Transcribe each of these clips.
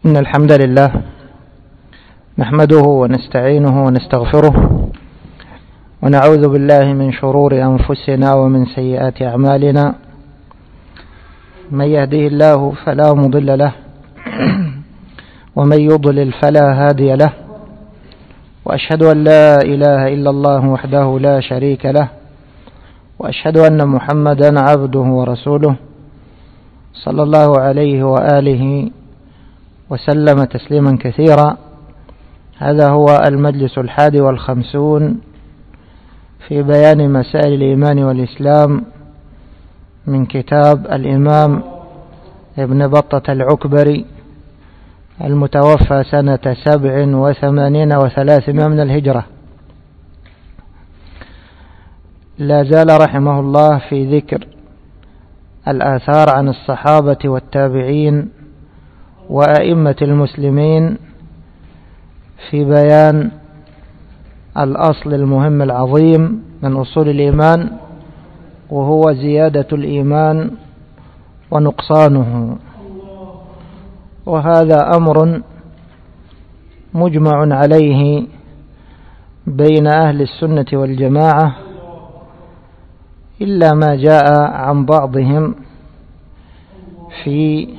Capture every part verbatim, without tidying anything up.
إن الحمد لله نحمده ونستعينه ونستغفره ونعوذ بالله من شرور أنفسنا ومن سيئات أعمالنا. من يهده الله فلا مضل له ومن يضلل فلا هادي له، وأشهد أن لا إله إلا الله وحده لا شريك له، وأشهد أن محمدا عبده ورسوله صلى الله عليه وآله وسلم تسليما كثيرا. هذا هو المجلس الحادي والخمسون في بيان مسائل الإيمان والإسلام من كتاب الإمام ابن بطة العكبري المتوفى سنة سبع وثمانين وثلاثمائة من الهجرة. لا زال رحمه الله في ذكر الآثار عن الصحابة والتابعين وأئمة المسلمين في بيان الأصل المهم العظيم من أصول الإيمان، وهو زيادة الإيمان ونقصانه. وهذا أمر مجمع عليه بين أهل السنة والجماعة، إلا ما جاء عن بعضهم في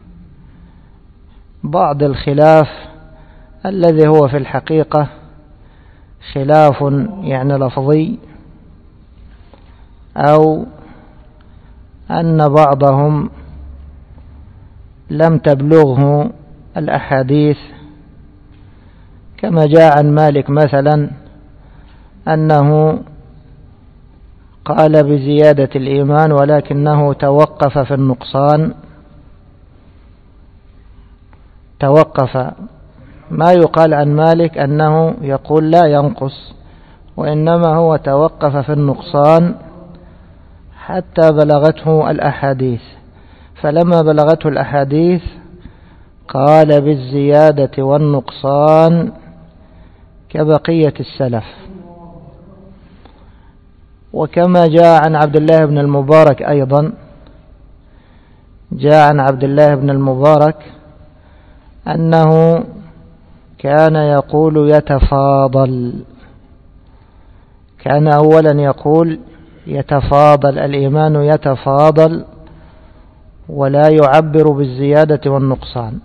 بعض الخلاف الذي هو في الحقيقة خلاف يعني لفظي، أو أن بعضهم لم تبلغه الأحاديث، كما جاء عن مالك مثلا أنه قال بزيادة الإيمان ولكنه توقف في النقصان، توقف. ما يقال عن مالك أنه يقول لا ينقص، وإنما هو توقف في النقصان حتى بلغته الأحاديث، فلما بلغته الأحاديث قال بالزيادة والنقصان كبقية السلف. وكما جاء عن عبد الله بن المبارك أيضا، جاء عن عبد الله بن المبارك أنه كان يقول يتفاضل، كان أولا يقول يتفاضل الإيمان يتفاضل ولا يعبر بالزيادة والنقصان.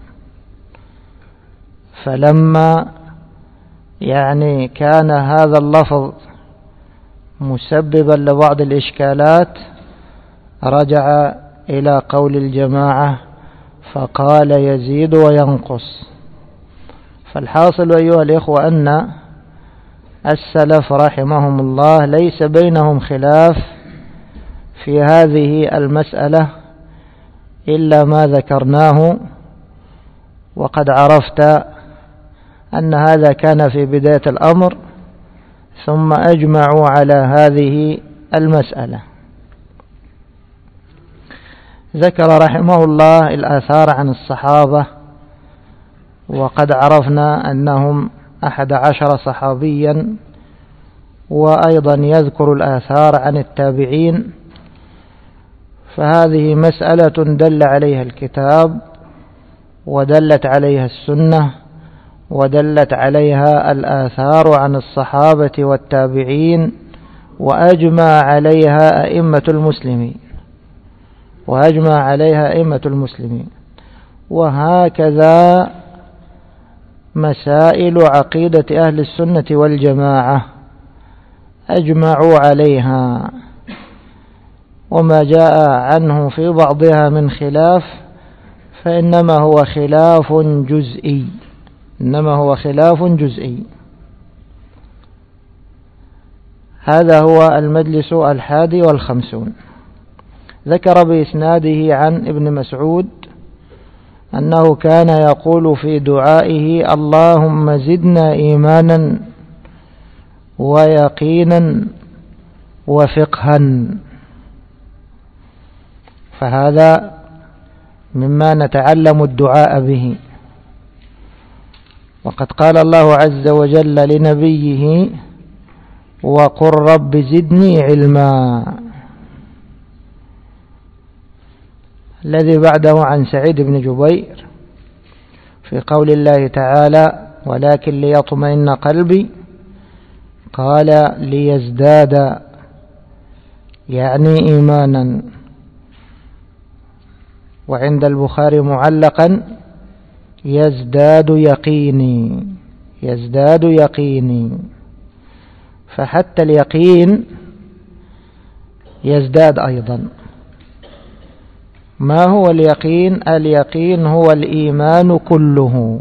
فلما يعني كان هذا اللفظ مسببا لبعض الإشكالات رجع إلى قول الجماعة فقال يزيد وينقص. فالحاصل أيها الإخوة أن السلف رحمهم الله ليس بينهم خلاف في هذه المسألة إلا ما ذكرناه، وقد عرفت أن هذا كان في بداية الأمر، ثم أجمعوا على هذه المسألة. ذكر رحمه الله الآثار عن الصحابة، وقد عرفنا أنهم أحد عشر صحابيا، وأيضا يذكر الآثار عن التابعين. فهذه مسألة دل عليها الكتاب ودلت عليها السنة ودلت عليها الآثار عن الصحابة والتابعين، وأجمع عليها أئمة المسلمين وأجمع عليها أئمة المسلمين. وهكذا مسائل عقيدة أهل السنة والجماعة أجمعوا عليها، وما جاء عنه في بعضها من خلاف فإنما هو خلاف جزئي، إنما هو خلاف جزئي. هذا هو المجلس الحادي والخمسون. ذكر بإسناده عن ابن مسعود أنه كان يقول في دعائه اللهم زدنا إيمانا ويقينا وفقها. فهذا مما نتعلم الدعاء به. وقد قال الله عز وجل لنبيه وقل رب زدني علما. الذي بعده عن سعيد بن جبير في قول الله تعالى ولكن ليطمئن قلبي، قال ليزداد يعني إيمانا. وعند البخاري معلقا يزداد يقيني، يزداد يقيني. فحتى اليقين يزداد أيضا. ما هو اليقين؟ اليقين هو الإيمان كله،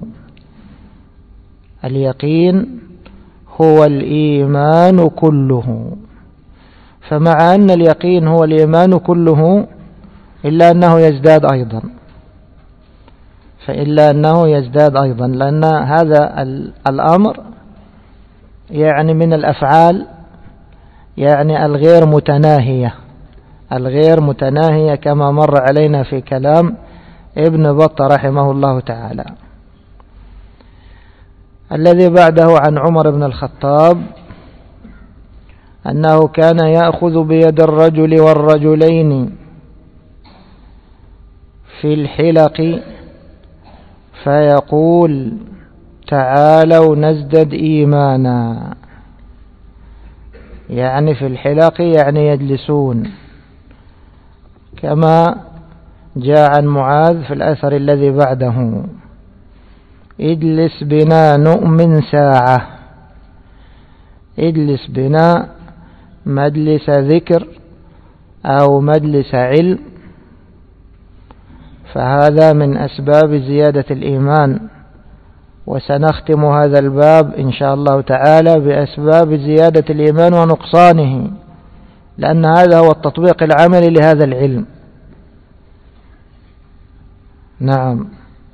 اليقين هو الإيمان كله. فمع أن اليقين هو الإيمان كله إلا أنه يزداد أيضا، فإلا أنه يزداد أيضا، لأن هذا الأمر يعني من الأفعال يعني الغير متناهية، الغير متناهية كما مر علينا في كلام ابن بطة رحمه الله تعالى. الذي بعده عن عمر بن الخطاب أنه كان يأخذ بيد الرجل والرجلين في الحلق فيقول تعالوا نزدد إيمانا، يعني في الحلق يعني يجلسون، كما جاء عن معاذ في الأثر الذي بعده اجلس بنا نؤمن ساعة، اجلس بنا مجلس ذكر أو مجلس علم، فهذا من أسباب زيادة الإيمان. وسنختم هذا الباب إن شاء الله تعالى بأسباب زيادة الإيمان ونقصانه، لأن هذا هو التطبيق العملي لهذا العلم. نعم،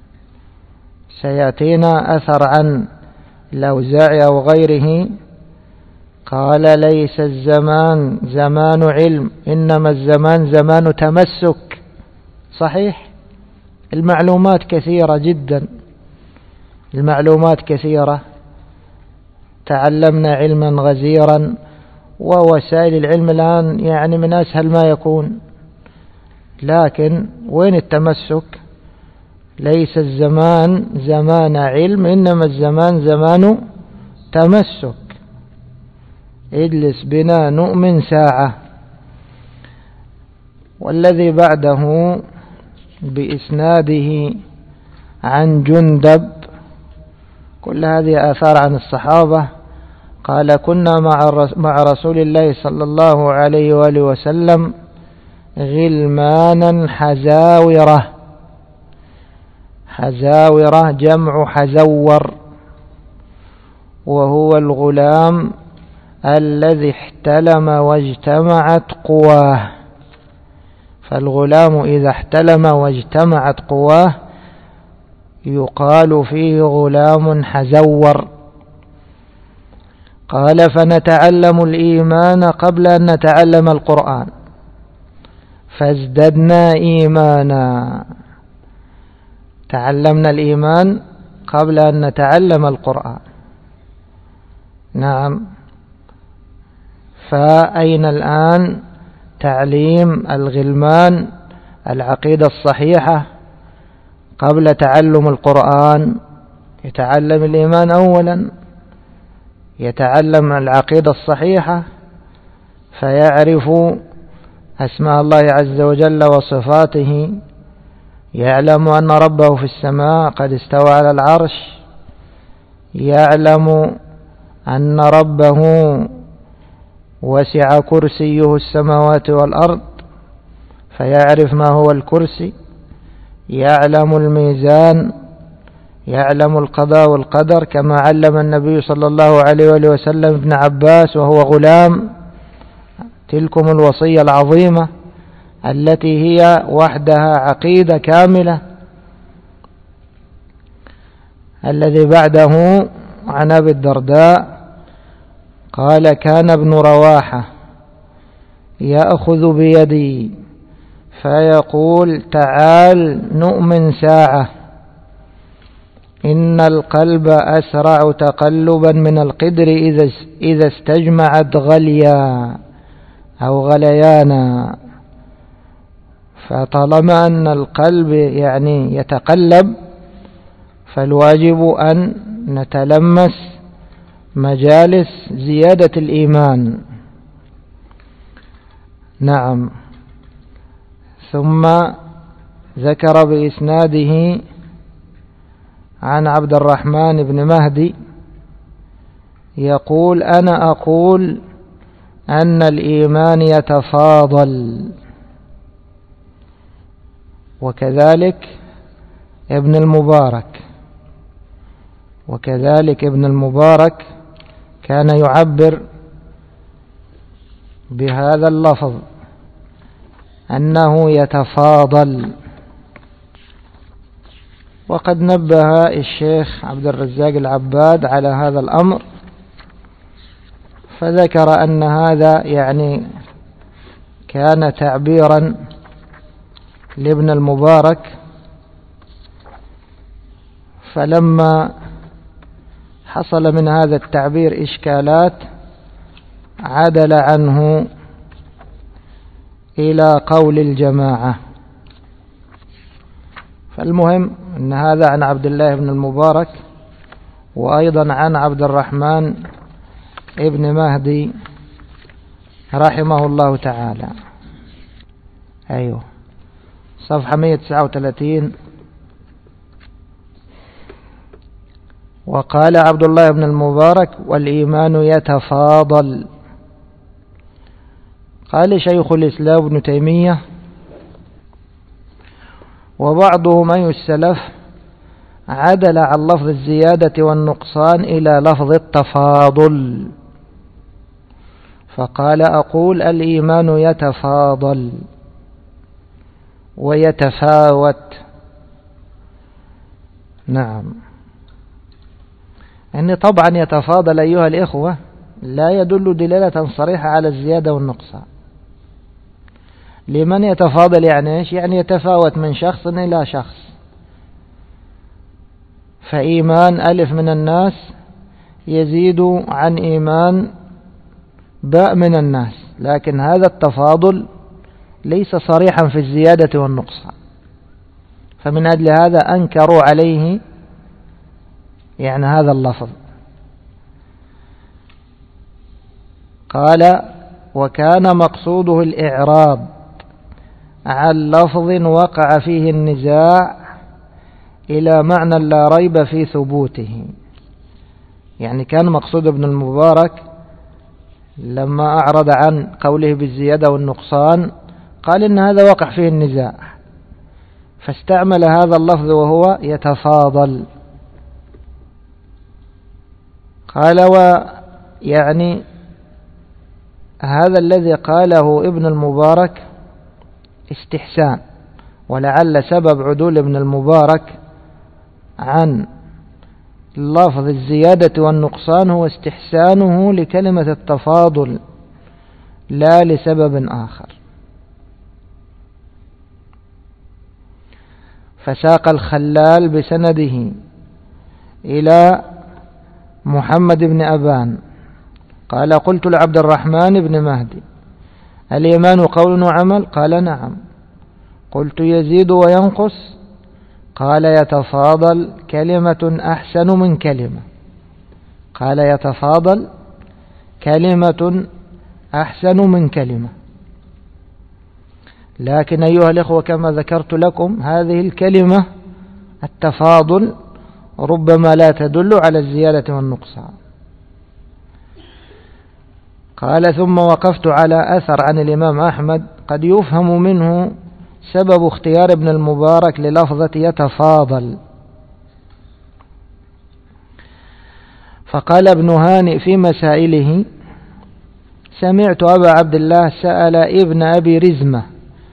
سيأتينا أثر عن الأوزاعي أو غيره قال ليس الزمان زمان علم إنما الزمان زمان تمسك. صحيح، المعلومات كثيرة جدا، المعلومات كثيرة، تعلمنا علما غزيرا، ووسائل العلم الآن يعني من أسهل ما يكون، لكن وين التمسك؟ ليس الزمان زمان علم إنما الزمان زمان تمسك. اجلس بنا نؤمن ساعة. والذي بعده بإسناده عن جندب، كل هذه آثار عن الصحابة. قال كنا مع رسول الله صلى الله عليه وآله وسلم غلمانا حزاورة، حزاورة جمع حزور، وهو الغلام الذي احتلم واجتمعت قواه. فالغلام إذا احتلم واجتمعت قواه يقال فيه غلام حزور. قال فنتعلم الإيمان قبل أن نتعلم القرآن فازددنا إيمانا. تعلمنا الإيمان قبل أن نتعلم القرآن. نعم، فأين الآن تعليم الغلمان العقيدة الصحيحة قبل تعلم القرآن؟ يتعلم الإيمان أولا، يتعلم العقيدة الصحيحة فيعرف أسماء الله عز وجل وصفاته، يعلم أن ربه في السماء قد استوى على العرش، يعلم أن ربه وسع كرسيه السماوات والأرض فيعرف ما هو الكرسي، يعلم الميزان، يعلم القضاء والقدر، كما علم النبي صلى الله عليه وآله وسلم ابن عباس وهو غلام تلكم الوصية العظيمة التي هي وحدها عقيدة كاملة. الذي بعده عن أبي الدرداء قال كان ابن رواحة يأخذ بيدي فيقول تعال نؤمن ساعة إن القلب أسرع تقلبا من القدر إذا استجمعت غليا أو غليانا. فطالما أن القلب يعني يتقلب فالواجب أن نتلمس مجالس زيادة الإيمان. نعم. ثم ذكر بإسناده عن عبد الرحمن بن مهدي يقول: أنا أقول أن الإيمان يتفاضل. وكذلك ابن المبارك وكذلك ابن المبارك كان يعبر بهذا اللفظ أنه يتفاضل. وقد نبه الشيخ عبد الرزاق العباد على هذا الأمر، فذكر أن هذا يعني كان تعبيرا لابن المبارك، فلما حصل من هذا التعبير إشكالات عدل عنه إلى قول الجماعة. فالمهم أن هذا عن عبد الله بن المبارك، وأيضا عن عبد الرحمن ابن مهدي رحمه الله تعالى. أيوه، صفحة مئة وتسعة وثلاثين. وقال عبد الله بن المبارك: والإيمان يتفاضل. قال شيخ الإسلام ابن تيمية: وبعضهم أي السلف عدل عن لفظ الزيادة والنقصان إلى لفظ التفاضل، فقال: أقول الإيمان يتفاضل ويتفاوت. نعم، أن طبعا يتفاضل أيها الإخوة لا يدل دلالة صريحة على الزيادة والنقصان. لمن يتفاضل يعني إيش؟ يعني يتفاوت من شخص إلى شخص. فإيمان ألف من الناس يزيد عن إيمان باء من الناس، لكن هذا التفاضل ليس صريحا في الزيادة والنقصان، فمن أجل هذا أنكروا عليه يعني هذا اللفظ. قال: وكان مقصوده الإعراض عن لفظ وقع فيه النزاع إلى معنى لا ريب في ثبوته. يعني كان مقصود ابن المبارك لما أعرض عن قوله بالزيادة والنقصان قال إن هذا وقع فيه النزاع، فاستعمل هذا اللفظ وهو يتفاضل. قال: ويعني هذا الذي قاله ابن المبارك استحسان، ولعل سبب عدول ابن المبارك عن لفظ الزيادة والنقصان هو استحسانه لكلمة التفاضل لا لسبب آخر. فساق الخلال بسنده إلى محمد بن أبان قال: قلت لعبد الرحمن بن مهدي: الإيمان قول وعمل؟ قال: نعم. قلت: يزيد وينقص؟ قال: يتفاضل كلمة أحسن من كلمة. قال: يتفاضل كلمة أحسن من كلمة. لكن أيها الإخوة كما ذكرت لكم هذه الكلمة التفاضل ربما لا تدل على الزيادة والنقصان. قال: ثم وقفت على أثر عن الإمام أحمد قد يفهم منه سبب اختيار ابن المبارك للفظة يتفاضل. فقال ابن هانئ في مسائله: سمعت أبا عبد الله سأل ابن أبي رزمة: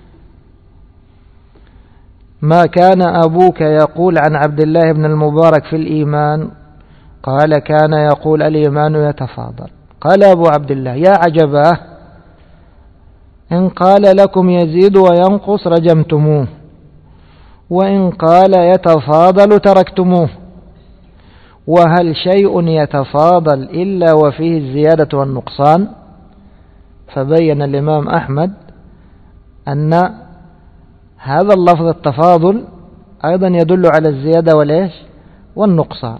ما كان أبوك يقول عن عبد الله بن المبارك في الإيمان؟ قال: كان يقول الإيمان يتفاضل. قال أبو عبد الله: يا عجباه، إن قال لكم يزيد وينقص رجمتموه، وإن قال يتفاضل تركتموه، وهل شيء يتفاضل إلا وفيه الزيادة والنقصان؟ فبين الإمام أحمد أن هذا اللفظ التفاضل أيضا يدل على الزيادة والإيش والنقصان.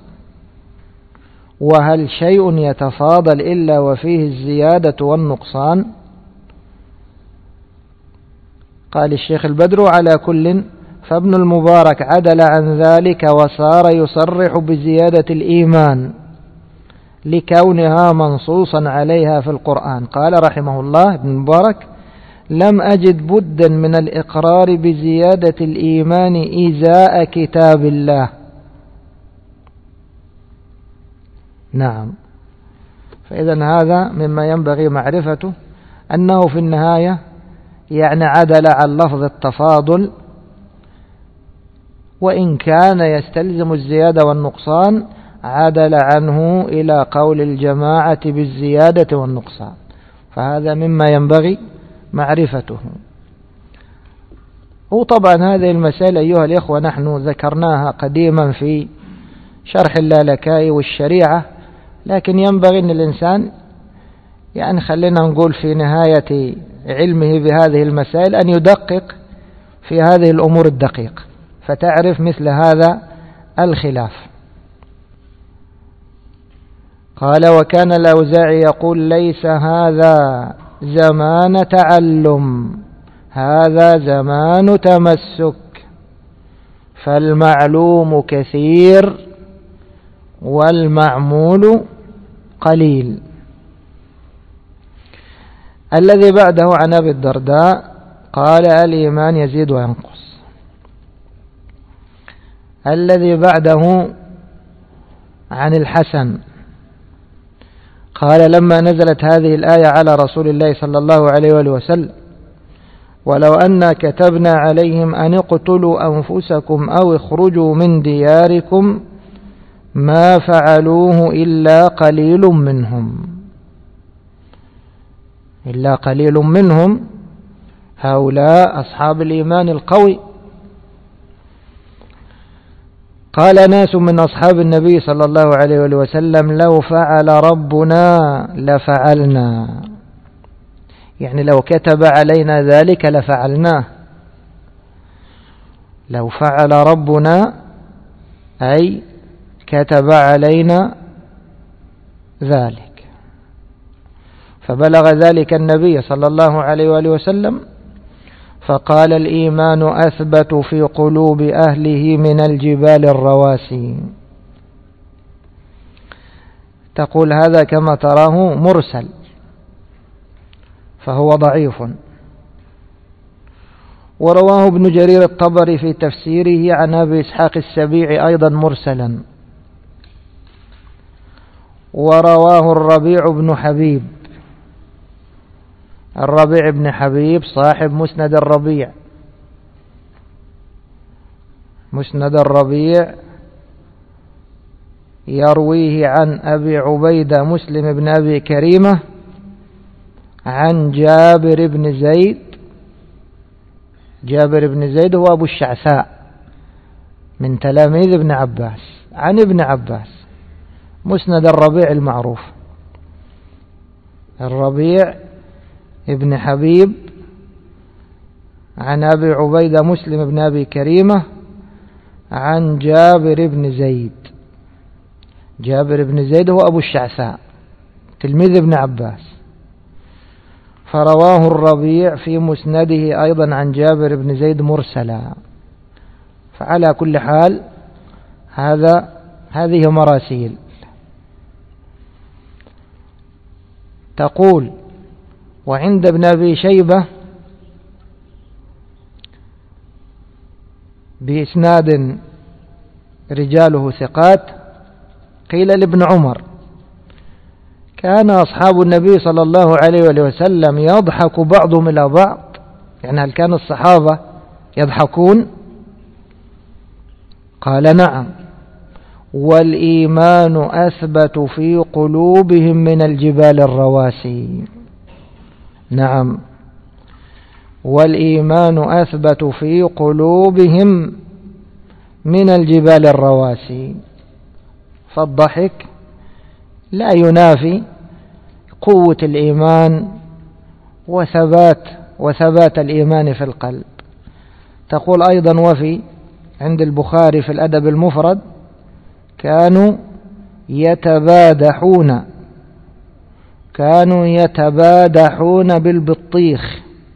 وهل شيء يتفاضل إلا وفيه الزيادة والنقصان؟ قال الشيخ البدر: على كل فابن المبارك عدل عن ذلك وصار يصرح بزيادة الإيمان لكونها منصوصا عليها في القرآن. قال رحمه الله ابن المبارك: لم أجد بدا من الإقرار بزيادة الإيمان إزاء كتاب الله. نعم، فإذا هذا مما ينبغي معرفته، أنه في النهاية يعني عدل عن لفظ التفاضل، وإن كان يستلزم الزيادة والنقصان عدل عنه إلى قول الجماعة بالزيادة والنقصان، فهذا مما ينبغي معرفته. وطبعا هذه المسائل أيها الإخوة نحن ذكرناها قديما في شرح اللالكائي والشريعة، لكن ينبغي أن الإنسان يعني خلينا نقول في نهاية علمه بهذه المسائل أن يدقق في هذه الأمور الدقيقة فتعرف مثل هذا الخلاف. قال: وكان الأوزاعي يقول: ليس هذا زمان تعلم، هذا زمان تمسك، فالمعلوم كثير والمعمول قليل. الذي بعده عن أبي الدرداء قال: الإيمان يزيد وينقص. الذي بعده عن الحسن قال: لما نزلت هذه الآية على رسول الله صلى الله عليه وآله وسلم: ولو أنا كتبنا عليهم أن اقتلوا أنفسكم أو اخرجوا من دياركم ما فعلوه إلا قليل منهم. إلا قليل منهم هؤلاء أصحاب الإيمان القوي. قال ناس من أصحاب النبي صلى الله عليه وسلم: لو فعل ربنا لفعلنا، يعني لو كتب علينا ذلك لفعلناه. لو فعل ربنا أي كتب علينا ذلك. فبلغ ذلك النبي صلى الله عليه وآله وسلم فقال: الإيمان أثبت في قلوب أهله من الجبال الرواسي. تقول هذا كما تراه مرسل، فهو ضعيف. ورواه ابن جرير الطبري في تفسيره عن أبي إسحاق السبيعي أيضا مرسلا. ورواه الربيع بن حبيب، الربيع بن حبيب صاحب مسند الربيع. مسند الربيع يرويه عن أبي عبيدة مسلم بن أبي كريمة عن جابر بن زيد. جابر بن زيد هو أبو الشعثاء من تلاميذ ابن عباس، عن ابن عباس. مسند الربيع المعروف. الربيع ابن حبيب عن أبي عبيدة مسلم بن أبي كريمة عن جابر بن زيد. جابر بن زيد هو أبو الشعثاء تلميذ ابن عباس، فرواه الربيع في مسنده أيضا عن جابر بن زيد مرسلا. فعلى كل حال هذا هذه مراسيل. تقول: وعند ابن أبي شيبة بإسناد رجاله ثقات قيل لابن عمر: كان أصحاب النبي صلى الله عليه وسلم يضحك بعضهم إلى بعض، يعني هل كان الصحابة يضحكون؟ قال: نعم، والإيمان أثبت في قلوبهم من الجبال الرواسي. نعم، والإيمان أثبت في قلوبهم من الجبال الرواسي. فالضحك لا ينافي قوة الإيمان وثبات وثبات الإيمان في القلب. تقول أيضا: وفي عند البخاري في الأدب المفرد: كانوا يتبادحون كانوا يتبادحون بالبطيخ،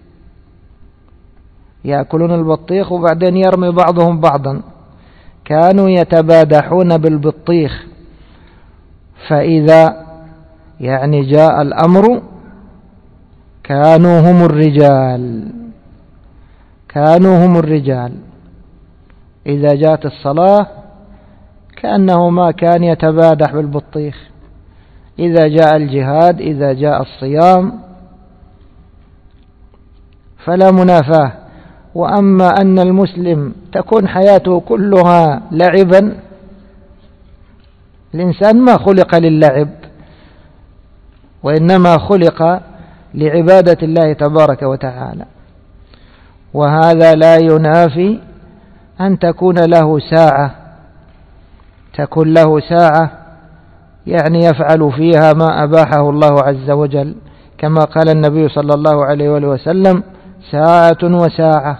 يأكلون البطيخ وبعدين يرمي بعضهم بعضا. كانوا يتبادحون بالبطيخ، فإذا يعني جاء الأمر كانوا هم الرجال كانوا هم الرجال إذا جاءت الصلاة كأنه ما كان يتبادح بالبطيخ. إذا جاء الجهاد، إذا جاء الصيام، فلا منافاة. وأما أن المسلم تكون حياته كلها لعبا، الإنسان ما خلق للعب، وإنما خلق لعبادة الله تبارك وتعالى. وهذا لا ينافي أن تكون له ساعة تكون له ساعة يعني يفعل فيها ما أباحه الله عز وجل، كما قال النبي صلى الله عليه وآله وسلم: ساعة وساعة.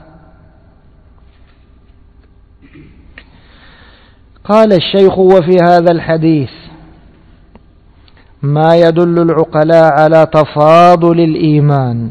قال الشيخ: وفي هذا الحديث ما يدل العقلاء على تفاضل الإيمان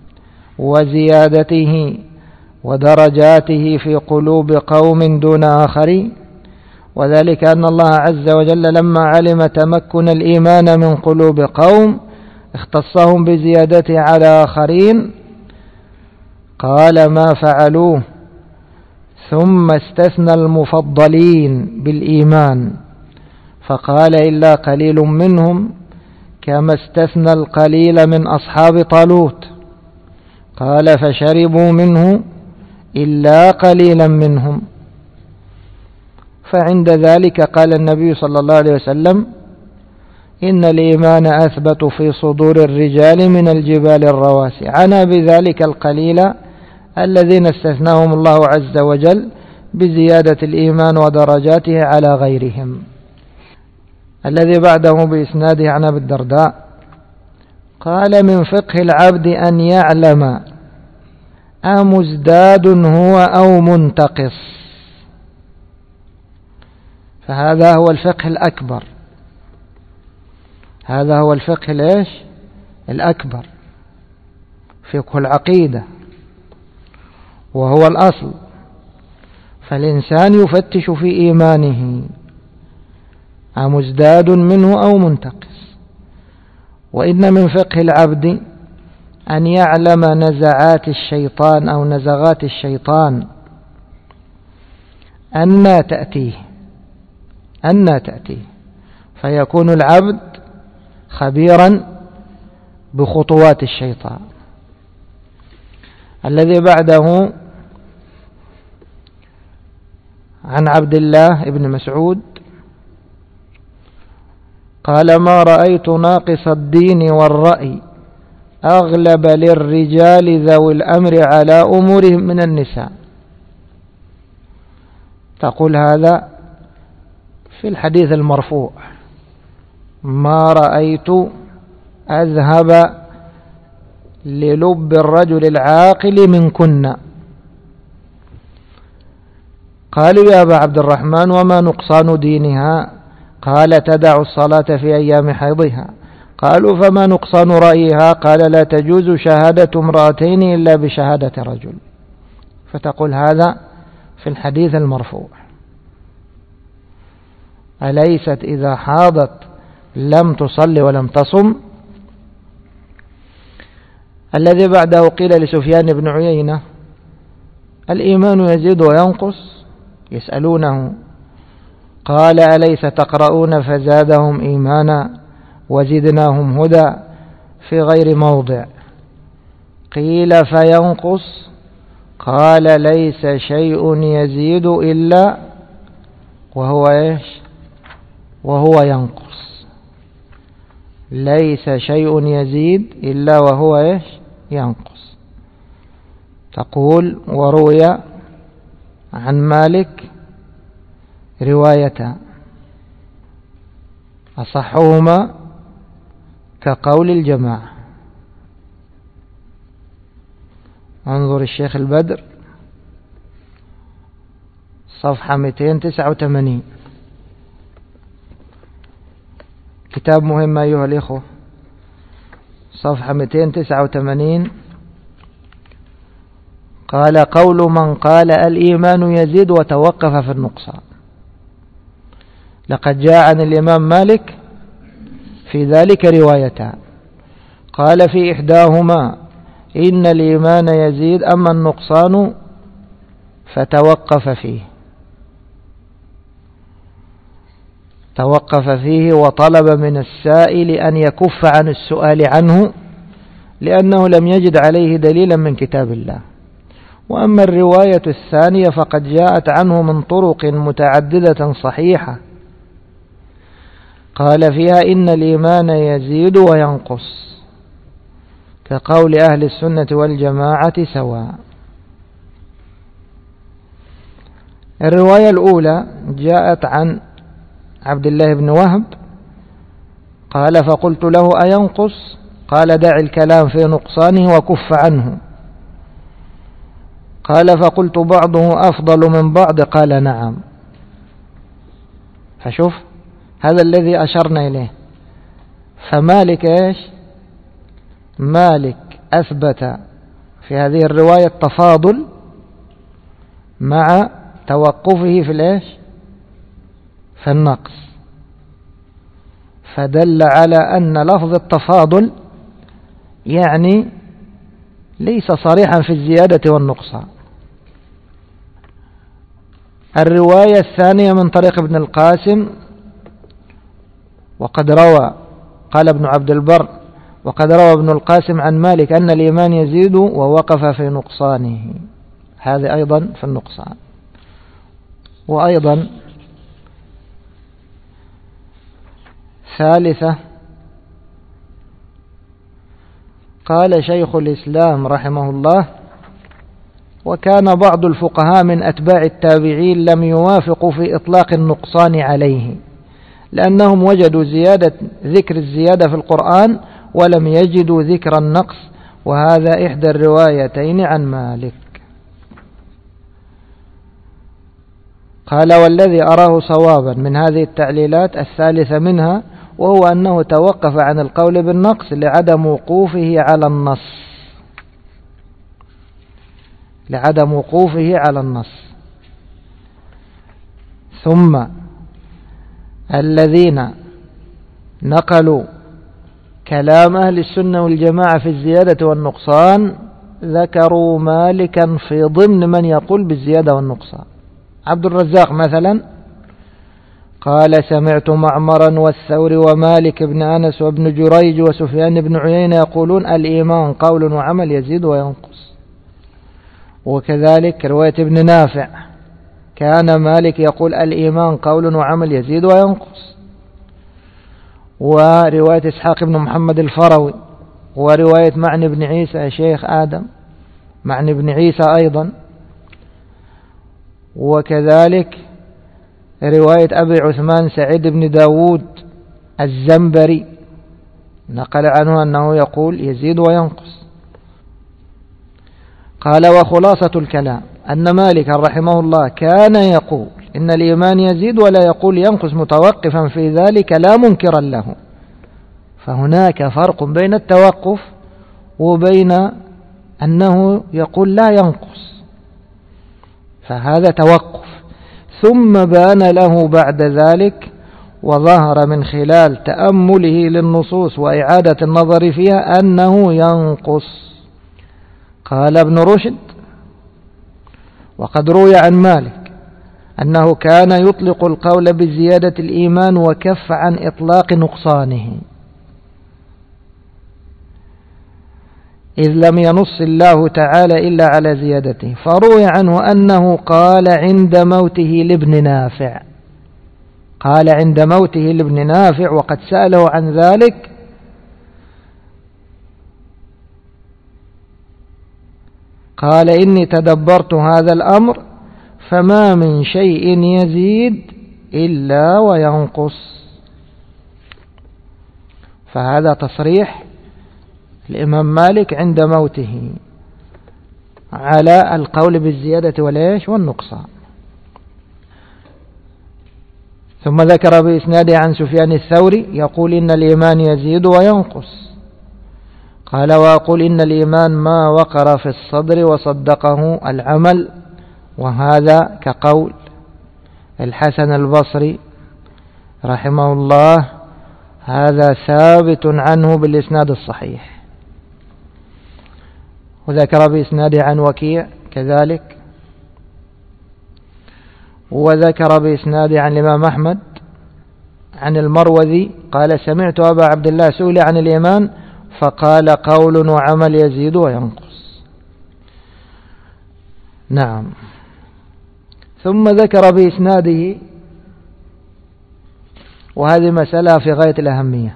وزيادته ودرجاته في قلوب قوم دون آخرين، وذلك أن الله عز وجل لما علم تمكن الإيمان من قلوب قوم اختصهم بزيادته على آخرين، قال: ما فعلوه، ثم استثنى المفضلين بالإيمان فقال: إلا قليل منهم، كما استثنى القليل من أصحاب طالوت، قال: فشربوا منه إلا قليلا منهم. فعند ذلك قال النبي صلى الله عليه وسلم: إن الإيمان أثبت في صدور الرجال من الجبال الرواسي، عنا بذلك القليل الذين استثناهم الله عز وجل بزيادة الإيمان ودرجاته على غيرهم. الذي بعده بإسناده عن أبي الدرداء قال: من فقه العبد أن يعلم أمزداد هو أو منتقص. فهذا هو الفقه الأكبر هذا هو الفقه الإيش؟ الأكبر، فقه العقيدة، وهو الأصل. فالإنسان يفتش في إيمانه أمزداد منه أو منتقص. وإن من فقه العبد أن يعلم نزعات الشيطان أو نزغات الشيطان أنها تأتيه أنها تأتيه فيكون العبد خبيرا بخطوات الشيطان. الذي بعده عن عبد الله بن مسعود قال: ما رأيت ناقص الدين والرأي أغلب للرجال ذوي الأمر على أمورهم من النساء. تقول هذا في الحديث المرفوع: ما رأيت أذهب للب الرجل العاقل منكن. قالوا: يا أبا عبد الرحمن وما نقصان دينها؟ قال: تدع الصلاة في أيام حيضها. قالوا: فما نقصان رأيها؟ قال: لا تجوز شهادة امرأتين إلا بشهادة رجل. فتقول هذا في الحديث المرفوع. أليست إذا حاضت لم تصلي ولم تصم؟ الذي بعده قيل لسفيان بن عيينة: الإيمان يزيد وينقص؟ يسألونه، قال: أليس تقرؤون فزادهم إيمانا وزدناهم هدى في غير موضع؟ قيل: فينقص؟ قال: ليس شيء يزيد إلا وهو إيش؟ وهو ينقص. ليس شيء يزيد إلا وهو إيش؟ ينقص. تقول: وروي عن مالك رواية أصحهما كقول الجماعة. انظر الشيخ البدر صفحة مئتين وتسعة وثمانين. كتاب مهم أيها الإخوة، صفحة مئتين وتسعة وثمانين. قال: قول من قال الإيمان يزيد وتوقف في النقصان. لقد جاء عن الإمام مالك في ذلك روايتان، قال في إحداهما إن الإيمان يزيد أما النقصان فتوقف فيه توقف فيه وطلب من السائل أن يكف عن السؤال عنه لأنه لم يجد عليه دليلا من كتاب الله. وأما الرواية الثانية فقد جاءت عنه من طرق متعددة صحيحة، قال فيها إن الإيمان يزيد وينقص كقول أهل السنة والجماعة سواء. الرواية الأولى جاءت عن عبد الله بن وهب قال: فقلت له: أينقص؟ قال: دع الكلام في نقصانه وكف عنه. قال: فقلت: بعضه أفضل من بعض؟ قال: نعم. فشوف هذا الذي أشرنا إليه. فمالك إيش؟ مالك أثبت في هذه الرواية التفاضل مع توقفه في الإيش؟ في النقص، فدل على أن لفظ التفاضل يعني ليس صريحا في الزيادة والنقصان. الرواية الثانية من طريق ابن القاسم، وقد روى قال ابن عبد البر وقد روى ابن القاسم عن مالك أن الإيمان يزيد ووقف في نقصانه، هذا أيضا في النقصان. وأيضا ثالثة، قال شيخ الإسلام رحمه الله: وكان بعض الفقهاء من أتباع التابعين لم يوافقوا في إطلاق النقصان عليه، لأنهم وجدوا زيادة ذكر الزيادة في القرآن ولم يجدوا ذكر النقص، وهذا إحدى الروايتين عن مالك. قال: والذي أراه صوابا من هذه التعليلات الثالثة منها، وهو أنه توقف عن القول بالنقص لعدم وقوفه على النص لعدم وقوفه على النص ثم الذين نقلوا كلام أهل السنة والجماعة في الزيادة والنقصان ذكروا مالكا في ضمن من يقول بالزيادة والنقصان. عبد الرزاق مثلا قال: سمعت معمرا والثوري ومالك بن أنس وابن جريج وسفيان بن عيينة يقولون الإيمان قول وعمل يزيد وينقص. وكذلك رواية ابن نافع كان مالك يقول الإيمان قول وعمل يزيد وينقص. ورواية إسحاق بن محمد الفروي، ورواية معن بن عيسى شيخ آدم معن بن عيسى أيضا، وكذلك رواية أبي عثمان سعيد بن داود الزنبري نقل عنه أنه يقول يزيد وينقص. قال: وخلاصة الكلام أن مالك رحمه الله كان يقول إن الإيمان يزيد ولا يقول ينقص متوقفا في ذلك لا منكرا له. فهناك فرق بين التوقف وبين أنه يقول لا ينقص، فهذا توقف. ثم بان له بعد ذلك وظهر من خلال تأمله للنصوص وإعادة النظر فيها أنه ينقص. قال ابن رشد: وقد روي عن مالك أنه كان يطلق القول بزيادة الإيمان وكف عن إطلاق نقصانه، إذ لم ينص الله تعالى إلا على زيادته. فروي عنه أنه قال عند موته لابن نافع قال عند موته لابن نافع وقد سأله عن ذلك، قال: إني تدبرت هذا الأمر فما من شيء يزيد إلا وينقص. فهذا تصريح الإمام مالك عند موته على القول بالزيادة والإيش والنقصان. ثم ذكر بإسناده عن سفيان الثوري يقول إن الإيمان يزيد وينقص. قال وأقول إن الإيمان ما وقر في الصدر وصدقه العمل، وهذا كقول الحسن البصري رحمه الله، هذا ثابت عنه بالإسناد الصحيح. وذكر بإسناده عن وكيع كذلك، وذكر بإسناده عن الإمام أحمد عن المروذي قال سمعت أبا عبد الله سئل عن الإيمان فقال قول وعمل يزيد وينقص. نعم. ثم ذكر بإسناده، وهذه مسألة في غاية الأهمية،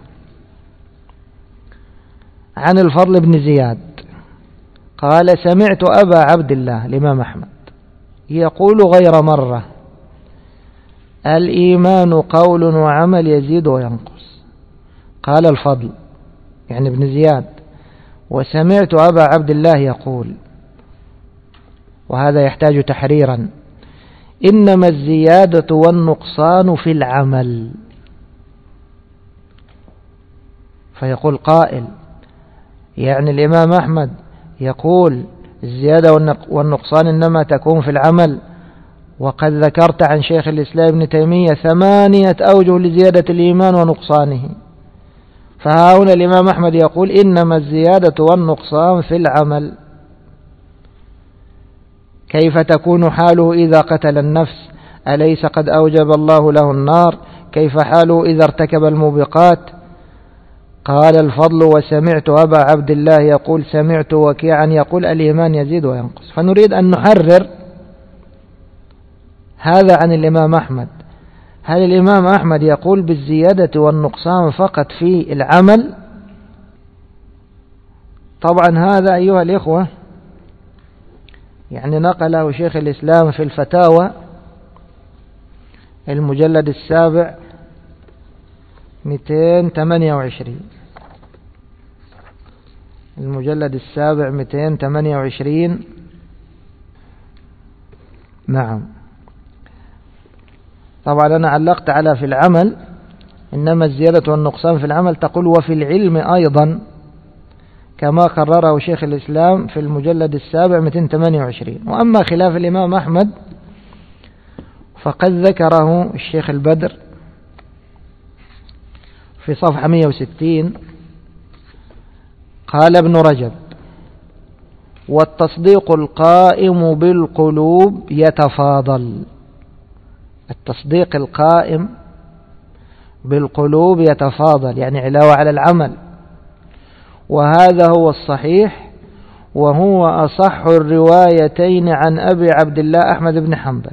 عن الفضل بن زياد قال سمعت أبا عبد الله الإمام أحمد يقول غير مرة الإيمان قول وعمل يزيد وينقص. قال الفضل يعني ابن زياد وسمعت أبا عبد الله يقول، وهذا يحتاج تحريرا، إنما الزيادة والنقصان في العمل. فيقول قائل يعني الإمام أحمد يقول الزيادة والنقصان إنما تكون في العمل، وقد ذكرت عن شيخ الإسلام ابن تيمية ثمانية أوجه لزيادة الإيمان ونقصانه. فهنا الإمام أحمد يقول إنما الزيادة والنقصان في العمل. كيف تكون حاله إذا قتل النفس؟ أليس قد أوجب الله له النار؟ كيف حاله إذا ارتكب الموبقات؟ قال الفضل وسمعت أبا عبد الله يقول سمعت وكيعا يقول الإيمان يزيد وينقص. فنريد أن نحرر هذا عن الإمام أحمد. هل الإمام أحمد يقول بالزيادة والنقصان فقط في العمل؟ طبعا هذا أيها الإخوة يعني نقله شيخ الإسلام في الفتاوى المجلد السابع مئتين وثمانية وعشرين، المجلد السابع مئتين وثمانية وعشرين. نعم. طبعا أنا علقت على في العمل إنما الزيادة والنقصان في العمل، تقول وفي العلم أيضا كما قرره شيخ الإسلام في المجلد السابع مئتين وثمانية وعشرين. وأما خلاف الإمام أحمد فقد ذكره الشيخ البدر في صفحة مئة وستين. قال ابن رجب والتصديق القائم بالقلوب يتفاضل. التصديق القائم بالقلوب يتفاضل يعني علاوة على العمل، وهذا هو الصحيح وهو أصح الروايتين عن أبي عبد الله أحمد بن حنبل.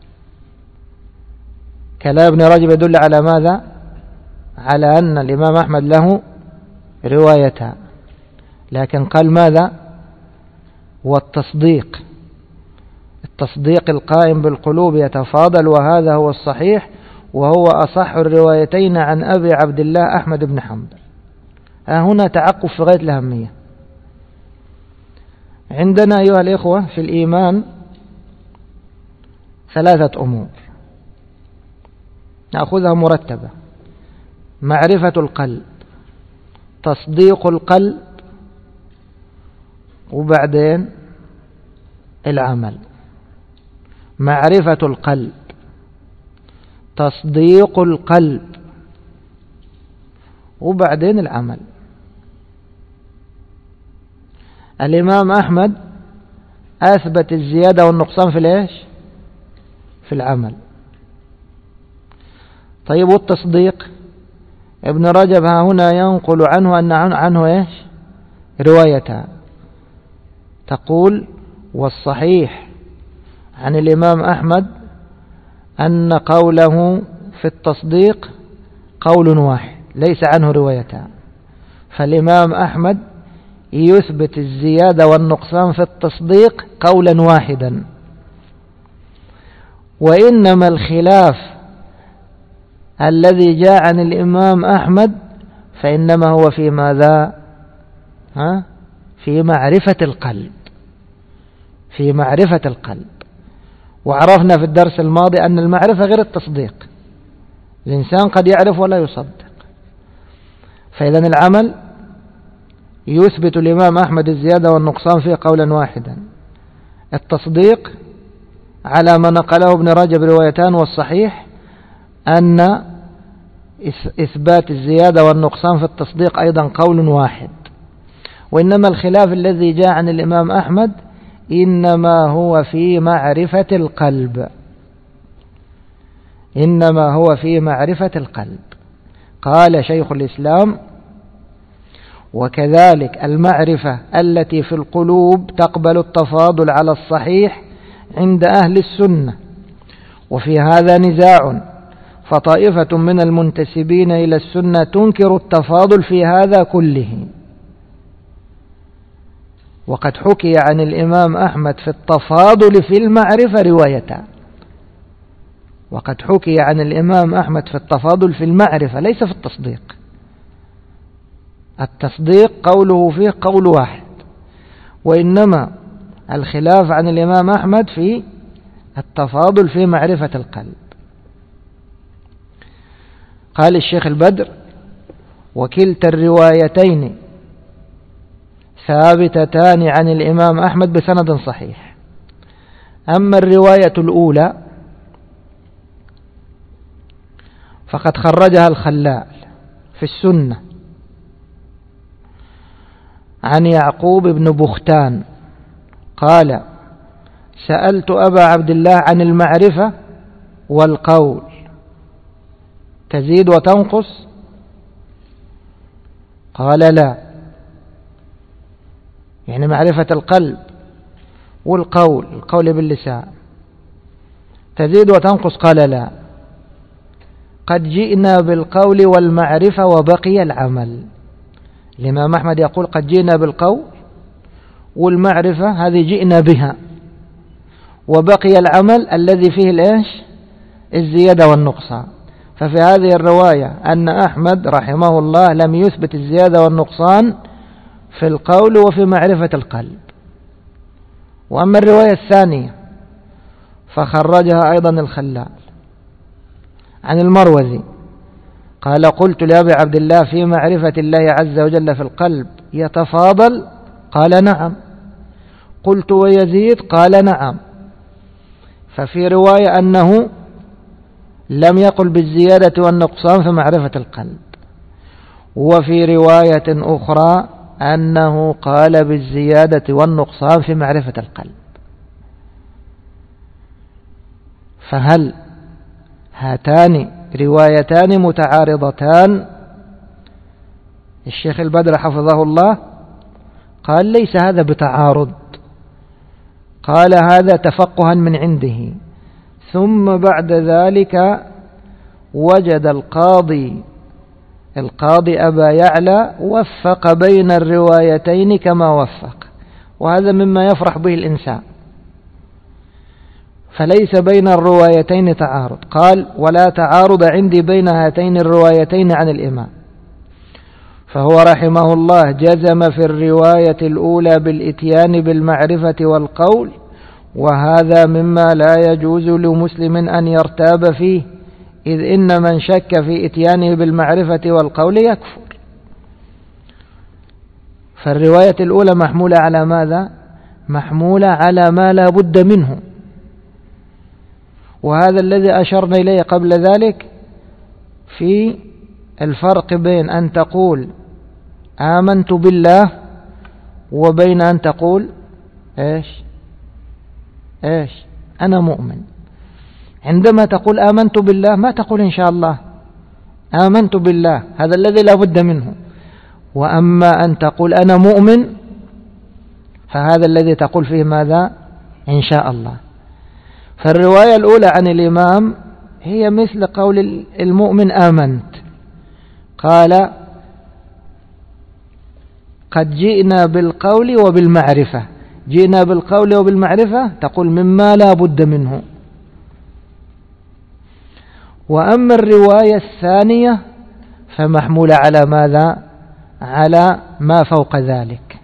كلام ابن رجب يدل على ماذا؟ على أن الإمام أحمد له روايتان، لكن قال ماذا؟ والتصديق التصديق القائم بالقلوب يتفاضل وهذا هو الصحيح وهو أصح الروايتين عن أبي عبد الله أحمد بن حنبل. هنا تعقب في غاية الأهمية. عندنا أيها الإخوة في الإيمان ثلاثة أمور نأخذها مرتبة: معرفة القلب، تصديق القلب، وبعدين العمل. معرفة القلب، تصديق القلب، وبعدين العمل. الإمام أحمد أثبت الزيادة والنقصان في الإيش؟ في العمل. طيب والتصديق؟ ابن رجب ها هنا ينقل عنه أن عنه إيش؟ روايتها تقول والصحيح عن الإمام أحمد أن قوله في التصديق قول واحد ليس عنه روايتان. فالإمام أحمد يثبت الزيادة والنقصان في التصديق قولا واحدا، وإنما الخلاف الذي جاء عن الإمام أحمد فإنما هو في ماذا؟ ها؟ في معرفة القلب، في معرفة القلب. وعرفنا في الدرس الماضي أن المعرفة غير التصديق. الإنسان قد يعرف ولا يصدق. فإذا العمل يثبت الإمام أحمد الزيادة والنقصان فيه قولا واحدا. التصديق على ما نقله ابن رجب روايتان، والصحيح أن إثبات الزيادة والنقصان في التصديق أيضا قول واحد. وإنما الخلاف الذي جاء عن الإمام أحمد إنما هو في معرفة القلب، إنما هو في معرفة القلب. قال شيخ الإسلام: وكذلك المعرفة التي في القلوب تقبل التفاضل على الصحيح عند أهل السنة، وفي هذا نزاع، فطائفة من المنتسبين إلى السنة تنكر التفاضل في هذا كله. وقد حكي عن الإمام أحمد في التفاضل في المعرفة روايتان، وقد حكي عن الإمام أحمد في التفاضل في المعرفة ليس في التصديق. التصديق قوله فيه قول واحد، وإنما الخلاف عن الإمام أحمد في التفاضل في معرفة القلب. قال الشيخ البدر: وكلتا الروايتين ثابتتان عن الإمام أحمد بسند صحيح. أما الرواية الأولى فقد خرجها الخلال في السنة عن يعقوب بن بختان قال: سألت أبا عبد الله عن المعرفة والقول تزيد وتنقص؟ قال: لا. يعني معرفة القلب والقول، القول باللسان، تزيد وتنقص؟ قال: لا. قد جئنا بالقول والمعرفة وبقي العمل. الإمام أحمد يقول: قد جئنا بالقول والمعرفة هذه جئنا بها، وبقي العمل الذي فيه الإيش؟ الزيادة والنقصان. ففي هذه الرواية أن أحمد رحمه الله لم يثبت الزيادة والنقصان في القول وفي معرفة القلب. وأما الرواية الثانية فخرجها أيضا الخلال عن المروزي قال: قلت لأبي عبد الله: في معرفة الله عز وجل في القلب يتفاضل؟ قال: نعم. قلت: ويزيد؟ قال: نعم. ففي رواية أنه لم يقل بالزيادة والنقصان في معرفة القلب، وفي رواية أخرى أنه قال بالزيادة والنقصان في معرفة القلب. فهل هاتان روايتان متعارضتان؟ الشيخ البدر حفظه الله قال: ليس هذا بتعارض، قال: هذا تفقها من عنده. ثم بعد ذلك وجد القاضي القاضي أبا يعلى وفق بين الروايتين كما وفق، وهذا مما يفرح به الإنسان. فليس بين الروايتين تعارض. قال: ولا تعارض عندي بين هاتين الروايتين عن الإمام. فهو رحمه الله جزم في الرواية الأولى بالإتيان بالمعرفة والقول، وهذا مما لا يجوز لمسلم أن يرتاب فيه، إذ إن من شك في إتيانه بالمعرفة والقول يكفر. فالرواية الأولى محمولة على ماذا؟ محمولة على ما لا بد منه، وهذا الذي أشرنا إليه قبل ذلك في الفرق بين أن تقول آمنت بالله وبين أن تقول إيش إيش أنا مؤمن. عندما تقول آمنت بالله ما تقول إن شاء الله، آمنت بالله هذا الذي لا بد منه. وأما أن تقول أنا مؤمن فهذا الذي تقول فيه ماذا؟ إن شاء الله. فالرواية الأولى عن الإمام هي مثل قول المؤمن آمنت. قال: قد جئنا بالقول وبالمعرفة. جئنا بالقول وبالمعرفة تقول مما لا بد منه. وأما الرواية الثانية فمحمولة على ماذا؟ على ما فوق ذلك.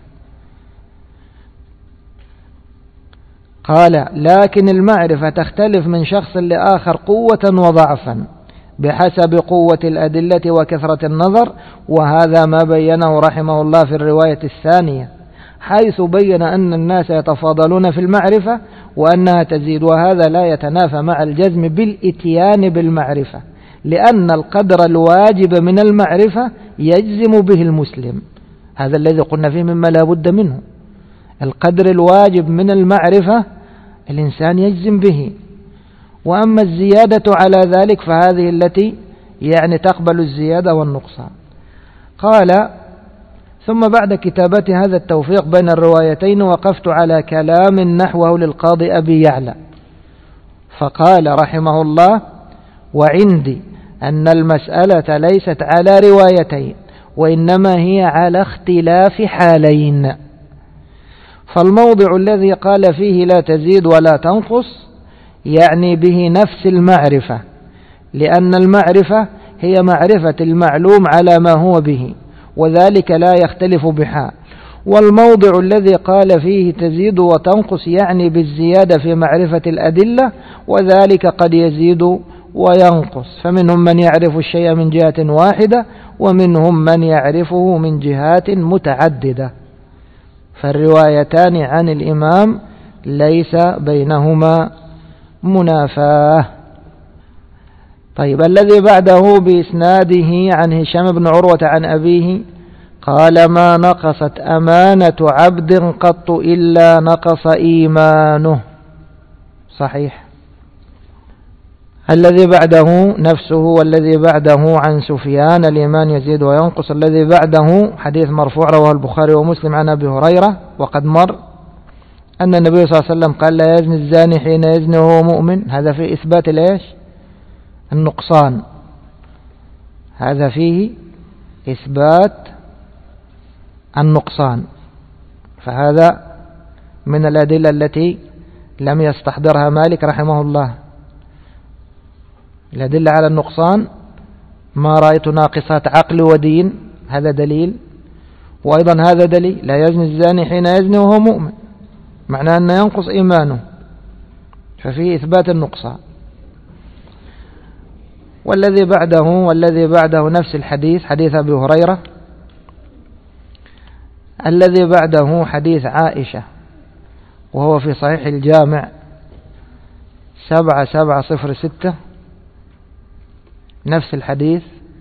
قال: لكن المعرفة تختلف من شخص لآخر قوة وضعفا، بحسب قوة الأدلة وكثرة النظر، وهذا ما بينه رحمه الله في الرواية الثانية، حيث بين أن الناس يتفاضلون في المعرفة وأنها تزيد، وهذا لا يتنافى مع الجزم بالإتيان بالمعرفة، لأن القدر الواجب من المعرفة يجزم به المسلم، هذا الذي قلنا فيه مما لا بد منه. القدر الواجب من المعرفة الإنسان يجزم به، وأما الزيادة على ذلك فهذه التي يعني تقبل الزيادة والنقصان. قال: ثم بعد كتابة هذا التوفيق بين الروايتين وقفت على كلام نحوه للقاضي أبي يعلى، فقال رحمه الله: وعندي أن المسألة ليست على روايتين، وإنما هي على اختلاف حالين. فالموضع الذي قال فيه لا تزيد ولا تنقص يعني به نفس المعرفة، لأن المعرفة هي معرفة المعلوم على ما هو به، وذلك لا يختلف بحال. والموضع الذي قال فيه تزيد وتنقص يعني بالزيادة في معرفة الأدلة، وذلك قد يزيد وينقص، فمنهم من يعرف الشيء من جهة واحدة، ومنهم من يعرفه من جهات متعددة. فالروايتان عن الإمام ليس بينهما منافاة. طيب، الذي بعده بإسناده عن هشام بن عروة عن أبيه قال: ما نقصت أمانة عبد قط إلا نقص إيمانه. صحيح. الذي بعده نفسه، والذي بعده عن سفيان: الإيمان يزيد وينقص. الذي بعده حديث مرفوع رواه البخاري ومسلم عن أبي هريرة، وقد مر أن النبي صلى الله عليه وسلم قال: لا يزني الزاني حين يزني وهو مؤمن. هذا في إثبات الإيش؟ النقصان. هذا فيه إثبات النقصان، فهذا من الأدلة التي لم يستحضرها مالك رحمه الله. الأدلة على النقصان: ما رأيت ناقصات عقل ودين، هذا دليل، وأيضا هذا دليل: لا يزني الزاني حين يزني وهو مؤمن، معناه أن ينقص إيمانه، ففيه إثبات النقصان. والذي بعده والذي بعده نفس الحديث، حديث أبي هريرة. الذي بعده حديث عائشة، وهو في صحيح الجامع سبعة سبعة صفر ستة، نفس الحديث.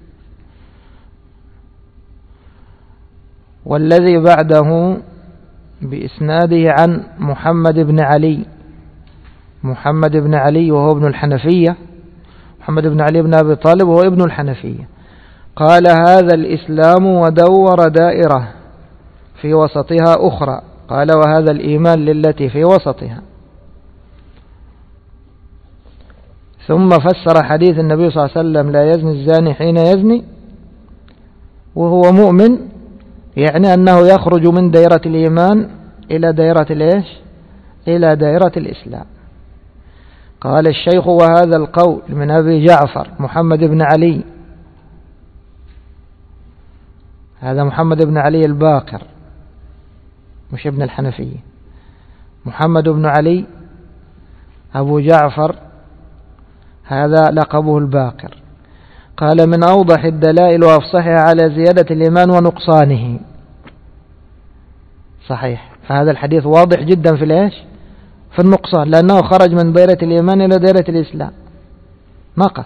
والذي بعده بإسناده عن محمد بن علي، محمد بن علي وهو ابن الحنفية، محمد بن علي بن أبي طالب وهو ابن الحنفية، قال: هذا الإسلام ودور دائرة في وسطها أخرى، قال: وهذا الإيمان للتي في وسطها. ثم فسر حديث النبي صلى الله عليه وسلم: لا يزني الزاني حين يزني وهو مؤمن، يعني أنه يخرج من دائرة الإيمان إلى دائرة الإيش؟ إلى دائرة الإسلام. قال الشيخ: وهذا القول من أبي جعفر محمد بن علي، هذا محمد بن علي الباقر مش ابن الحنفية، محمد بن علي أبو جعفر هذا لقبه الباقر. قال: من أوضح الدلائل وأفصحها على زيادة الإيمان ونقصانه. صحيح، فهذا الحديث واضح جدا في الإيش؟ في النقصان، لأنه خرج من دائرة الإيمان إلى دائرة الإسلام، نقص.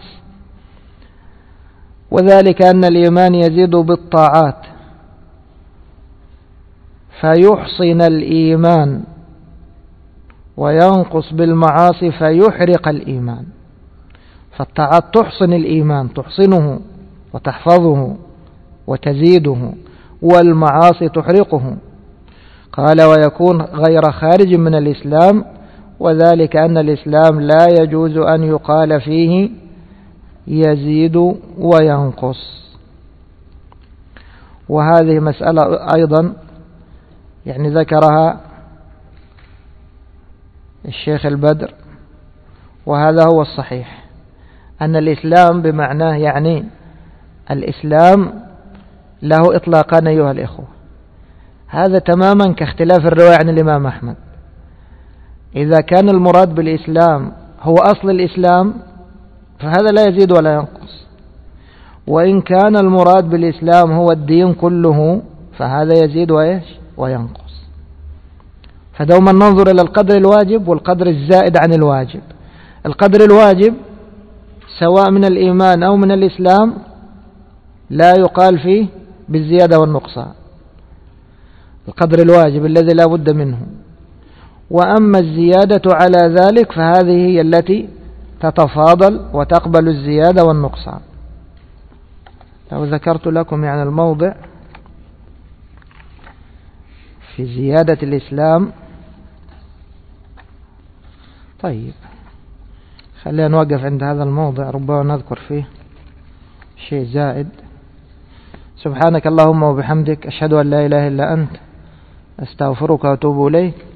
وذلك أن الإيمان يزيد بالطاعات فيحصن الإيمان، وينقص بالمعاصي فيحرق الإيمان. فالطاعات تحصن الإيمان، تحصنه وتحفظه وتزيده، والمعاصي تحرقه. قال: ويكون غير خارج من الإسلام، وذلك أن الإسلام لا يجوز أن يقال فيه يزيد وينقص. وهذه مسألة أيضا يعني ذكرها الشيخ البدر، وهذا هو الصحيح، أن الإسلام بمعناه يعني الإسلام له إطلاقان أيها الإخوة. هذا تماما كاختلاف الرواية عن الإمام أحمد. إذا كان المراد بالإسلام هو أصل الإسلام فهذا لا يزيد ولا ينقص. وإن كان المراد بالإسلام هو الدين كله فهذا يزيد وإيش وينقص. فدوما ننظر إلى القدر الواجب والقدر الزائد عن الواجب. القدر الواجب سواء من الإيمان أو من الإسلام لا يقال فيه بالزيادة والنقصان، القدر الواجب الذي لا بد منه. وأما الزيادة على ذلك فهذه هي التي تتفاضل وتقبل الزيادة والنقصان. لو ذكرت لكم يعني الموضع في زيادة الإسلام. طيب خلينا نوقف عند هذا الموضع، ربما نذكر فيه شيء زائد. سبحانك اللهم وبحمدك، أشهد أن لا إله إلا أنت، أستغفرك وأتوب إليك.